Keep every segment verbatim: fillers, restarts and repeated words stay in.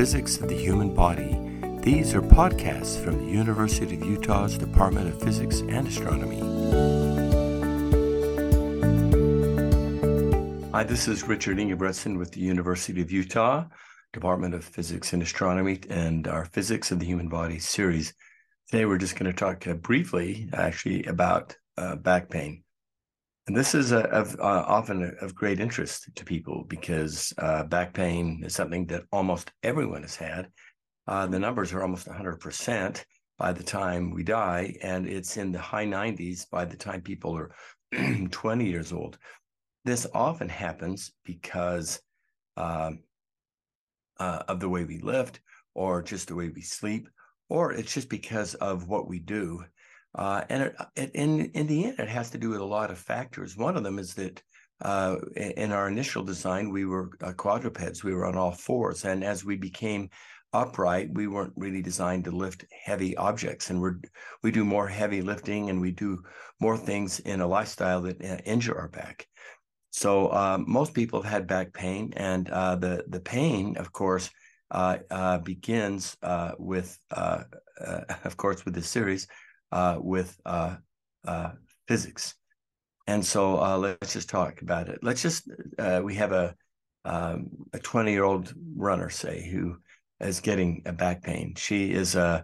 Physics of the Human Body. These are podcasts from the University of Utah's Department of Physics and Astronomy. Hi, this is Richard Ingebretson with the University of Utah, Department of Physics and Astronomy, and our Physics of the Human Body series. Today we're just going to talk uh, briefly, actually, about uh, back pain. And this is a, of, uh, often of great interest to people because uh, back pain is something that almost everyone has had. Uh, the numbers are almost one hundred percent by the time we die, and it's in the high nineties by the time people are twenty years old. This often happens because uh, uh, of the way we lift, or just the way we sleep, or it's just because of what we do. Uh, and it, it, in, in the end, it has to do with a lot of factors. One of them is that uh, in our initial design, we were uh, quadrupeds. We were on all fours. And as we became upright, we weren't really designed to lift heavy objects. And we're, we do more heavy lifting, and we do more things in a lifestyle that uh, injure our back. So uh, most people have had back pain. And uh, the, the pain, of course, uh, uh, begins uh, with, uh, uh, of course, with this series, Uh, with uh, uh, physics. And so uh, let's just talk about it. Let's just, uh, we have a um, a twenty-year-old runner, say, who is getting a back pain. She is a,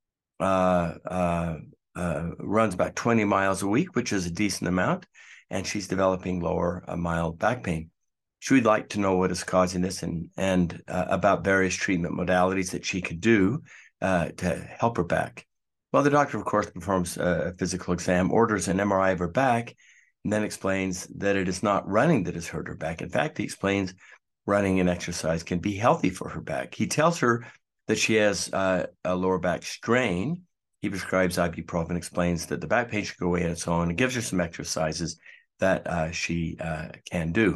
uh, uh, uh, runs about twenty miles a week, which is a decent amount, and she's developing lower uh, mild back pain. She would like to know what is causing this and, and uh, about various treatment modalities that she could do uh, to help her back. Well, the doctor, of course, performs a physical exam, orders an M R I of her back, and then explains that it is not running that has hurt her back. In fact, he explains running and exercise can be healthy for her back. He tells her that she has uh, a lower back strain. He prescribes ibuprofen, explains that the back pain should go away on its own, and gives her some exercises that uh, she uh, can do.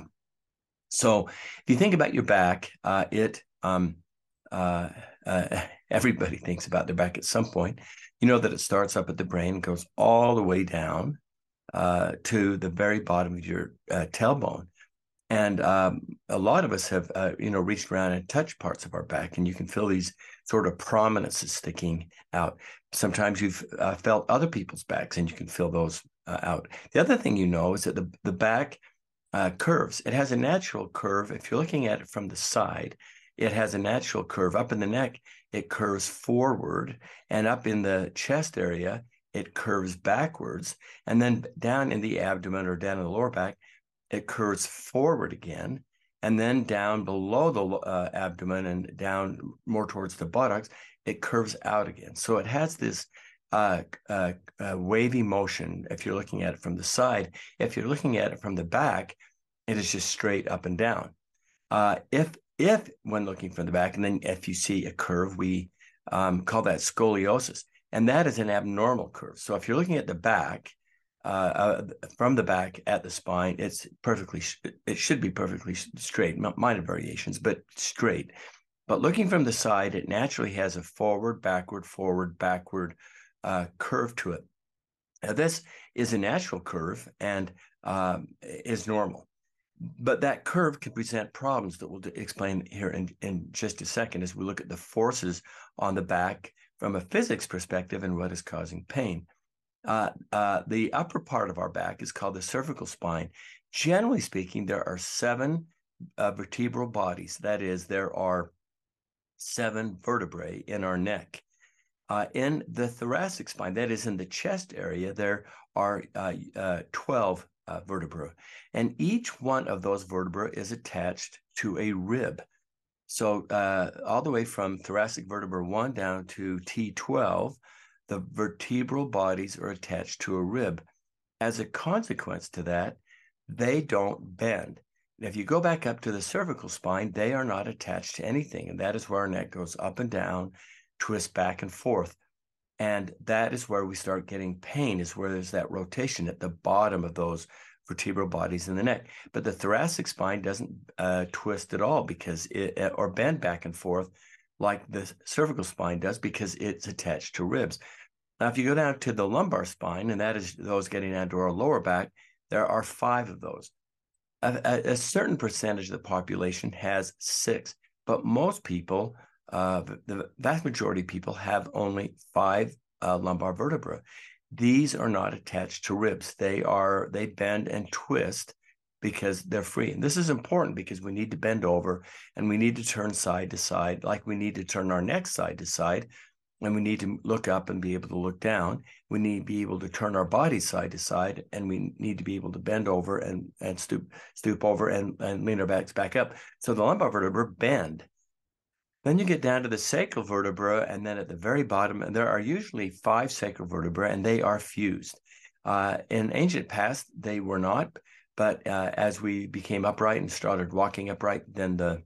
So if you think about your back, uh, it um, uh, uh, everybody thinks about their back at some point. You know that it starts up at the brain, goes all the way down uh, to the very bottom of your uh, tailbone. And um, a lot of us have, uh, you know, reached around and touched parts of our back, and you can feel these sort of prominences sticking out. Sometimes you've uh, felt other people's backs, and you can feel those uh, out. The other thing you know is that the, the back uh, curves. It has a natural curve. If you're looking at it from the side, it has a natural curve. Up in the neck, it curves forward, and up in the chest area, it curves backwards. And then down in the abdomen or down in the lower back, it curves forward again. And then down below the uh, abdomen and down more towards the buttocks, it curves out again. So it has this uh, uh, uh, wavy motion if you're looking at it from the side. If you're looking at it from the back, it is just straight up and down. Uh, if If, when looking from the back, and then if you see a curve, we um, call that scoliosis, and that is an abnormal curve. So if you're looking at the back, uh, uh, from the back at the spine, it's perfectly, it should be perfectly straight, minor variations, but straight. But looking from the side, it naturally has a forward, backward, forward, backward uh, curve to it. Now, this is a natural curve and um, is normal. But that curve can present problems that we'll explain here in, in just a second as we look at the forces on the back from a physics perspective and what is causing pain. Uh, uh, the upper part of our back is called the cervical spine. Generally speaking, there are seven uh, vertebral bodies. That is, there are seven vertebrae in our neck. Uh, in the thoracic spine, that is in the chest area, there are uh, uh, twelve Uh, vertebra, and each one of those vertebrae is attached to a rib. So uh, all the way from thoracic vertebra one down to T twelve, the vertebral bodies are attached to a rib. As a consequence to that, they don't bend. And if you go back up to the cervical spine, they are not attached to anything, and that is where our neck goes up and down, twists back and forth. And that is where we start getting pain, is where there's that rotation at the bottom of those vertebral bodies in the neck. But the thoracic spine doesn't uh, twist at all because it, or bend back and forth like the cervical spine does, because it's attached to ribs. Now, if you go down to the lumbar spine, and that is those getting down to our lower back, there are five of those. A, a, a certain percentage of the population has six, but most people uh, the vast majority of people have only five uh, lumbar vertebrae. These are not attached to ribs. They are, they bend and twist because they're free. And this is important because we need to bend over and we need to turn side to side, like we need to turn our neck side to side, and we need to look up and be able to look down. We need to be able to turn our body side to side, and we need to be able to bend over and, and stoop stoop over and, and lean our backs back up. So the lumbar vertebrae bend. Then you get down to the sacral vertebra, and then at the very bottom, and there are usually five sacral vertebrae, and they are fused. Uh, in ancient past, they were not, but uh, as we became upright and started walking upright, then the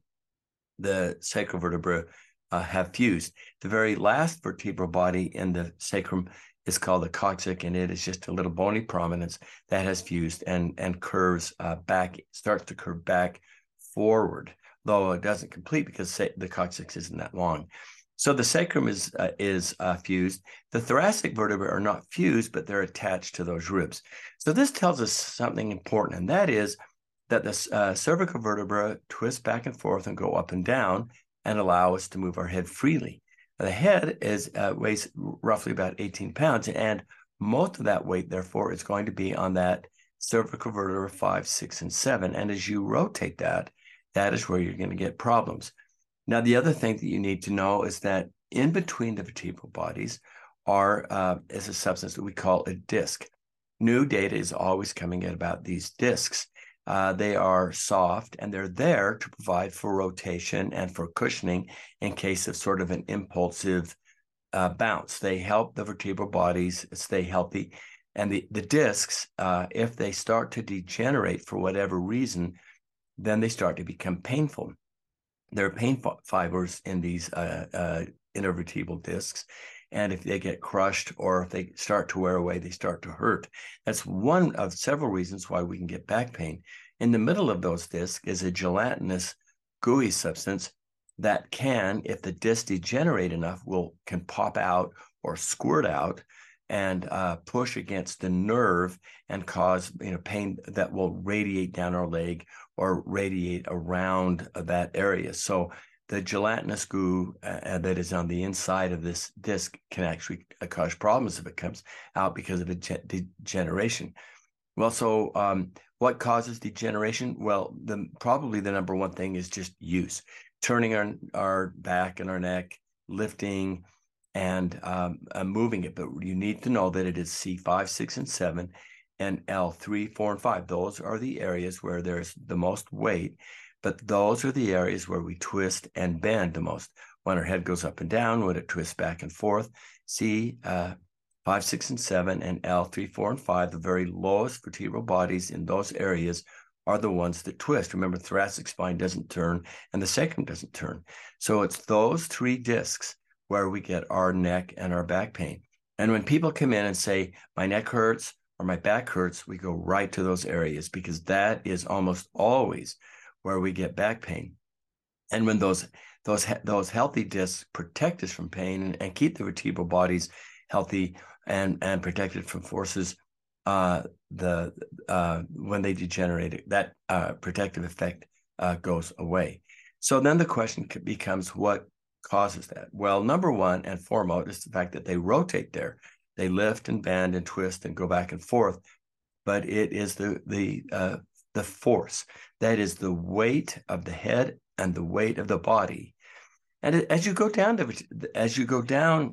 the sacral vertebrae uh, have fused. The very last vertebral body in the sacrum is called the coccyx, and it is just a little bony prominence that has fused and and curves uh, back, starts to curve back forward, though it doesn't complete because the coccyx isn't that long. So the sacrum is uh, is uh, fused. The thoracic vertebrae are not fused, but they're attached to those ribs. So this tells us something important, and that is that the uh, cervical vertebra twist back and forth and go up and down and allow us to move our head freely. The head is uh, weighs roughly about eighteen pounds, and most of that weight, therefore, is going to be on that cervical vertebra five, six, and seven. And as you rotate that, that is where you're going to get problems. Now, the other thing that you need to know is that in between the vertebral bodies are uh, is a substance that we call a disc. New data is always coming in about these discs. Uh, they are soft, and they're there to provide for rotation and for cushioning in case of sort of an impulsive uh, bounce. They help the vertebral bodies stay healthy. And the, the discs, uh, if they start to degenerate for whatever reason, then they start to become painful. There are pain fibers in these uh, uh, intervertebral discs. And if they get crushed or if they start to wear away, they start to hurt. That's one of several reasons why we can get back pain. In the middle of those discs is a gelatinous, gooey substance that can, if the disc degenerate enough, will can pop out or squirt out and uh, push against the nerve and cause you know pain that will radiate down our leg or radiate around that area. So the gelatinous goo uh, that is on the inside of this disc can actually cause problems if it comes out because of a degeneration. Well, so um, what causes degeneration? Well, the probably the number one thing is just use, turning our, our back and our neck, lifting and um, uh, moving it. But you need to know that it is C five, six, and seven, and L three, four, and five. Those are the areas where there's the most weight. But those are the areas where we twist and bend the most. When our head goes up and down, when it twists back and forth, C uh, five, six, and seven, and L three, four, and five, the very lowest vertebral bodies in those areas are the ones that twist. Remember, thoracic spine doesn't turn and the sacrum doesn't turn. So it's those three discs where we get our neck and our back pain. And when people come in and say, my neck hurts or my back hurts, we go right to those areas because that is almost always where we get back pain. And when those those those healthy discs protect us from pain and, and keep the vertebral bodies healthy and and protected from forces, uh, the uh, when they degenerate, that uh, protective effect uh, goes away. So then the question becomes, what causes that? Well, number one and foremost is the fact that they rotate there. They lift and bend and twist and go back and forth, but it is the the uh, the force. That is the weight of the head and the weight of the body. And as you go down to, as you go down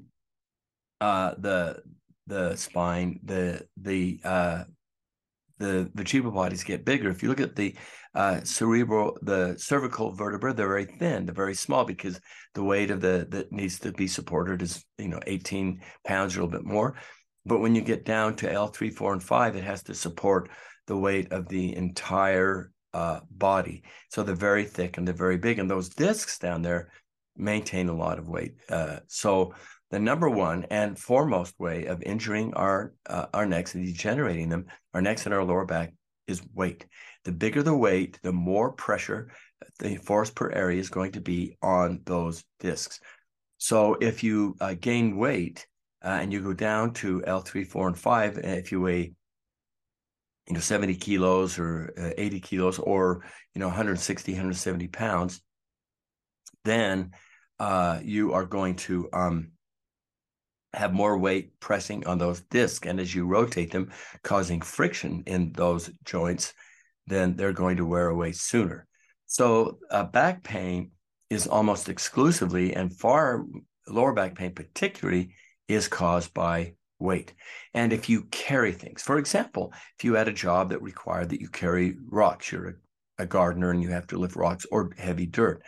uh, the the spine, the the uh, the vertebral bodies get bigger. If you look at the uh, cerebral, the cervical vertebra, they're very thin, they're very small because the weight of the that needs to be supported is you know eighteen pounds or a little bit more. But when you get down to L three, four, and five, it has to support the weight of the entire uh, body. So they're very thick and they're very big. And those discs down there maintain a lot of weight. Uh, so the number one and foremost way of injuring our uh, our necks and degenerating them, our necks and our lower back, is weight. The bigger the weight, the more pressure, the force per area is going to be on those discs. So if you uh, gain weight uh, and you go down to L three, four, and five, if you weigh you know, seventy kilos or uh, eighty kilos or, you know, one hundred sixty, one hundred seventy pounds, then uh, you are going to um, have more weight pressing on those discs. And as you rotate them, causing friction in those joints, then they're going to wear away sooner. So uh, back pain is almost exclusively, and far lower back pain particularly, is caused by weight. And if you carry things, for example, if you had a job that required that you carry rocks, you're a, a gardener and you have to lift rocks or heavy dirt,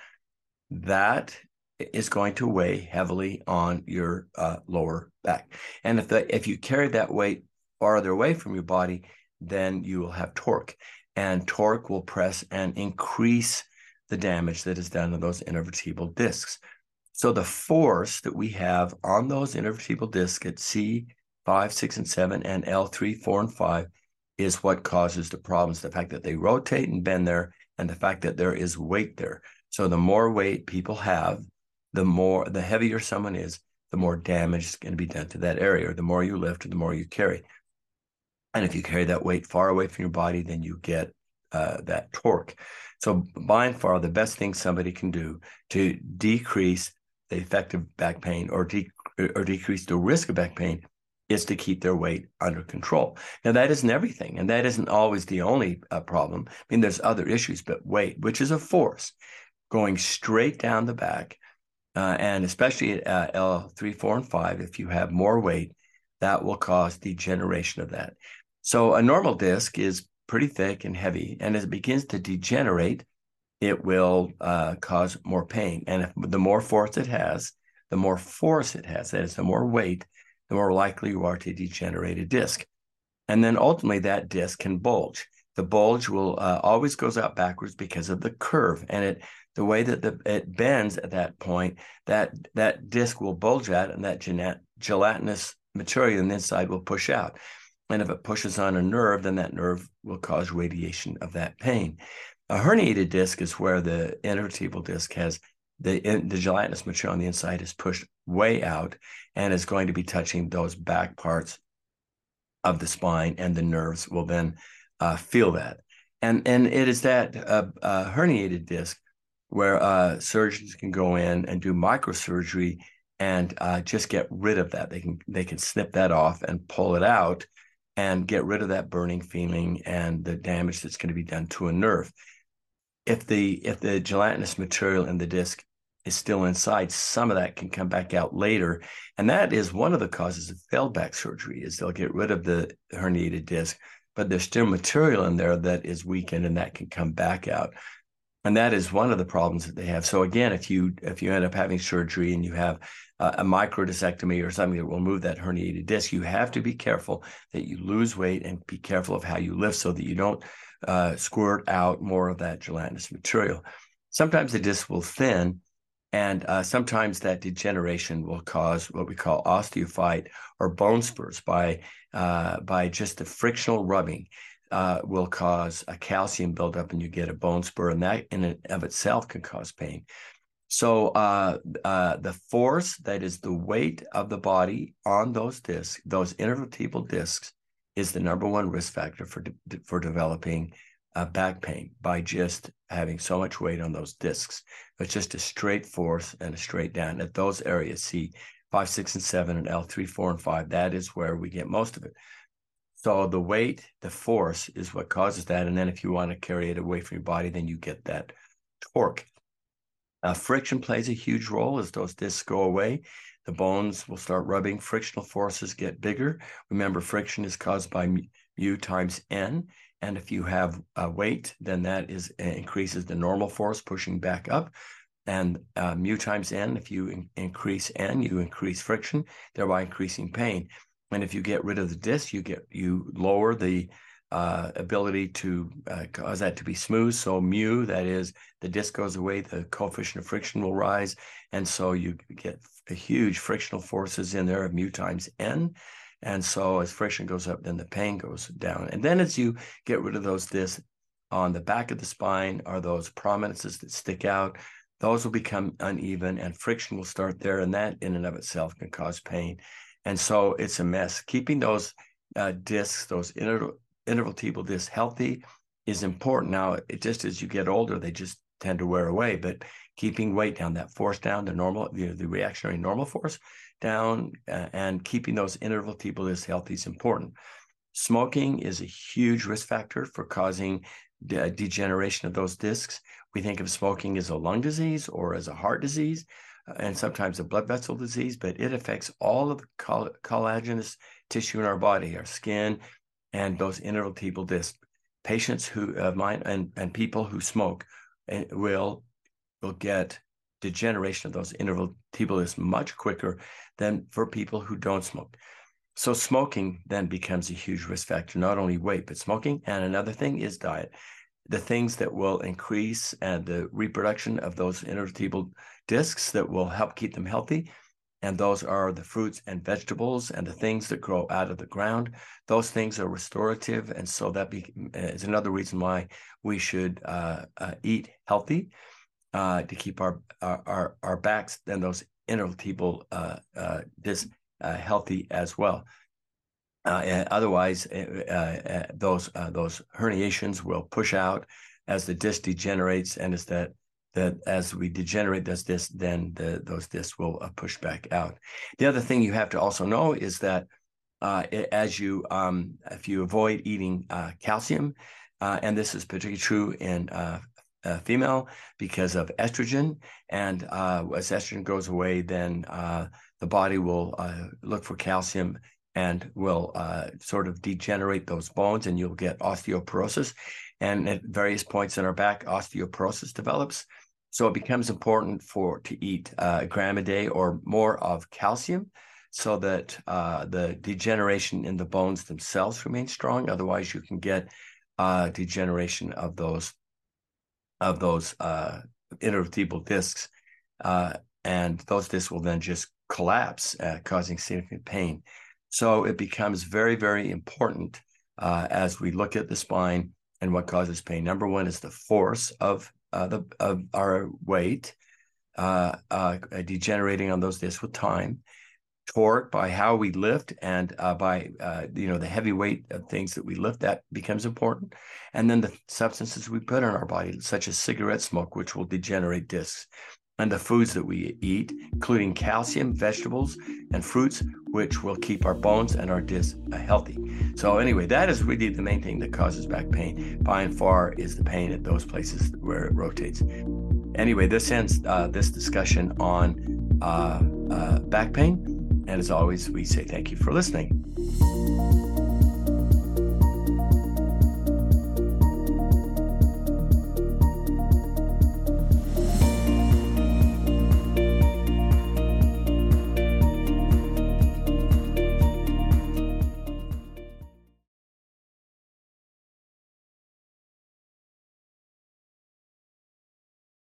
that is going to weigh heavily on your uh, lower back. And if the, if you carry that weight farther away from your body, then you will have torque. And torque will press and increase the damage that is done to those intervertebral discs. So the force that we have on those intervertebral discs at C five, six, and seven, and L three, four, and five is what causes the problems. The fact that they rotate and bend there, and the fact that there is weight there. So the more weight people have, the more, the heavier someone is, the more damage is going to be done to that area. Or the more you lift, or the more you carry. And if you carry that weight far away from your body, then you get uh, that torque. So by and far, the best thing somebody can do to decrease the effective back pain or, de- or decrease the risk of back pain is to keep their weight under control. Now, that isn't everything, and that isn't always the only uh, problem. I mean, there's other issues, but weight, which is a force going straight down the back, uh, and especially at uh, L three, four, and five, if you have more weight, that will cause degeneration of that. So a normal disc is pretty thick and heavy, and as it begins to degenerate, it will uh, cause more pain. And if, the more force it has, the more force it has, that is, the more weight, the more likely you are to degenerate a disc. And then ultimately that disc can bulge. The bulge will uh, always goes out backwards because of the curve, and it the way that the, it bends at that point, that that disc will bulge out, and that gelatinous material on the inside will push out. And if it pushes on a nerve, then that nerve will cause radiation of that pain. A herniated disc is where the intervertebral disc has the, the gelatinous material on the inside is pushed way out and is going to be touching those back parts of the spine, and the nerves will then uh, feel that. And, and it is that uh, uh, herniated disc where uh, surgeons can go in and do microsurgery and uh, just get rid of that. They can they can snip that off and pull it out and get rid of that burning feeling and the damage that's going to be done to a nerve. If the if the gelatinous material in the disc is still inside, some of that can come back out later, and that is one of the causes of failed back surgery. Is they'll get rid of the herniated disc, but there's still material in there that is weakened, and that can come back out. And that is one of the problems that they have. So again, if you if you end up having surgery and you have uh, a microdiscectomy or something that will remove that herniated disc, you have to be careful that you lose weight and be careful of how you lift so that you don't uh, squirt out more of that gelatinous material. Sometimes the disc will thin, and uh, sometimes that degeneration will cause what we call osteophyte or bone spurs by uh, by just the frictional rubbing. Uh, will cause a calcium buildup, and you get a bone spur, and that in and of itself can cause pain. So uh, uh, the force, that is the weight of the body on those discs, those intervertebral discs, is the number one risk factor for de- for developing uh, back pain by just having so much weight on those discs. It's just a straight force and a straight down at those areas, C five, six, and seven, and L three, four, and five. That is where we get most of it. So the weight, the force is what causes that. And then if you want to carry it away from your body, then you get that torque. Uh, friction plays a huge role. As those discs go away, the bones will start rubbing. Frictional forces get bigger. Remember, friction is caused by mu times N. And if you have a weight, then that is uh, increases the normal force pushing back up. And uh, mu times N, if you in increase N, you increase friction, thereby increasing pain. And if you get rid of the disc, you get you lower the uh, ability to uh, cause that to be smooth. So mu, that is, the disc goes away, the coefficient of friction will rise, and so you get a huge frictional forces in there of mu times N. And so as friction goes up, then the pain goes down. And then as you get rid of those discs on the back of the spine, are those prominences that stick out. Those will become uneven, and friction will start there, and that in and of itself can cause pain. And so it's a mess. Keeping those uh, discs, those inter intervertebral discs healthy is important. Now, it just as you get older, they just tend to wear away. But keeping weight down, that force down, the normal, you know, the reactionary normal force down, uh, and keeping those intervertebral discs healthy is important. Smoking is a huge risk factor for causing de- degeneration of those discs. We think of smoking as a lung disease or as a heart disease, uh, and sometimes a blood vessel disease, but it affects all of the coll- collagenous tissue in our body, our skin, and those intervertebral discs. Patients who of uh, mine and, and people who smoke will will get degeneration of those intervertebral discs much quicker than for people who don't smoke. So smoking then becomes a huge risk factor, not only weight, but smoking. And another thing is diet. The things that will increase and the reproduction of those intervertebral discs that will help keep them healthy. And those are the fruits and vegetables and the things that grow out of the ground. Those things are restorative. And so that be, is another reason why we should uh, uh, eat healthy uh, to keep our, our, our backs and those intervertebral uh, uh, discs uh, healthy as well. Uh, otherwise, uh, uh, those uh, those herniations will push out as the disc degenerates, and as that that as we degenerate this disc, then the, those discs will uh, push back out. The other thing you have to also know is that uh, as you um, if you avoid eating uh, calcium, uh, and this is particularly true in uh, uh, female because of estrogen, and uh, as estrogen goes away, then uh, the body will uh, look for calcium and will uh, sort of degenerate those bones, and you'll get osteoporosis. And at various points in our back, osteoporosis develops. So it becomes important for to eat uh, a gram a day or more of calcium, so that uh, the degeneration in the bones themselves remain strong. Otherwise, you can get uh, degeneration of those of those uh, intervertebral discs, uh, and those discs will then just collapse, uh, causing significant pain. So it becomes very, very important uh, as we look at the spine and what causes pain. Number one is the force of uh, the of our weight uh, uh, degenerating on those discs with time. Torque, by how we lift, and uh, by uh, you know the heavy weight of things that we lift, that becomes important. And then the substances we put in our body, such as cigarette smoke, which will degenerate discs. And the foods that we eat, including calcium, vegetables, and fruits, which will keep our bones and our discs healthy. So anyway, that is really the main thing that causes back pain. By and far is the pain at those places where it rotates. Anyway, this ends uh, this discussion on uh, uh, back pain. And as always, we say thank you for listening.